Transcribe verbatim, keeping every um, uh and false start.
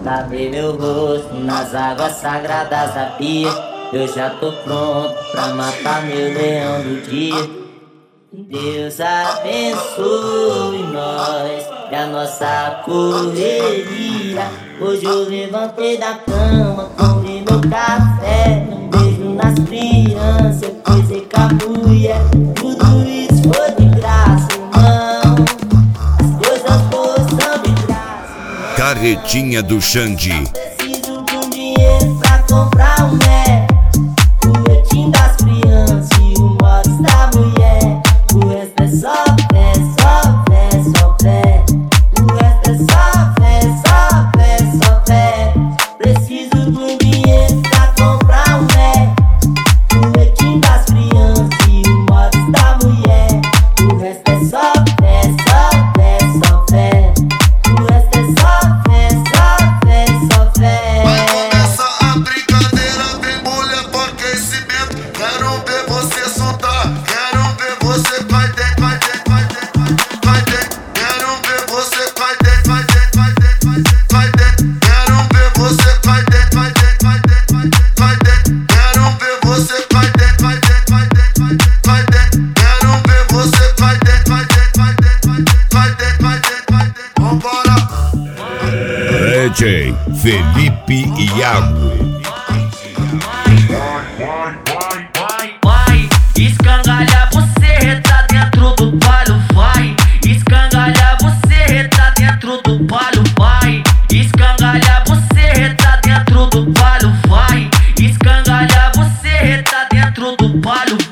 Lavei meu rosto nas águas sagradas da pia. Eu já tô pronto pra matar meu leão do dia. Deus abençoe nós e a nossa correria. Hoje eu levantei da cama, comi meu café, um beijo nas crianças, eu coisei com a mulher. Tudo isso foi de graça, irmão. As coisas boas são de graça, irmão. Carretinha do Xande. Preciso de um dinheiro pra comprar um Mac, o leitinho das crianças e o mods da mulher. O resto é só fé, só fé, só fé. O resto é só fé, só fé, só fé. Preciso de um dinheiro pra comprar um Mac, o leitinho das crianças e o mods da mulher. O resto é só fé, só fé, só fé. O resto é só fé, só fé, só fé. Vai começar a brincadeira, vem mulher pro aquecimento. Quero ver você soltar, quero ver você vai dentro, vai dentro, vai dentro, vai dentro. Quero ver você vai dentro, vai dentro, vai dentro, vai dentro. Quero ver você vai dentro, vai dentro, vai dentro, vai dentro. Quero ver você vai dentro, vai dentro, vai dentro, vai dentro. Quero ver você vai dentro, vai dentro, vai dentro, vai dentro, vai dentro, vai dentro. Vambora. D J Felipe Iago.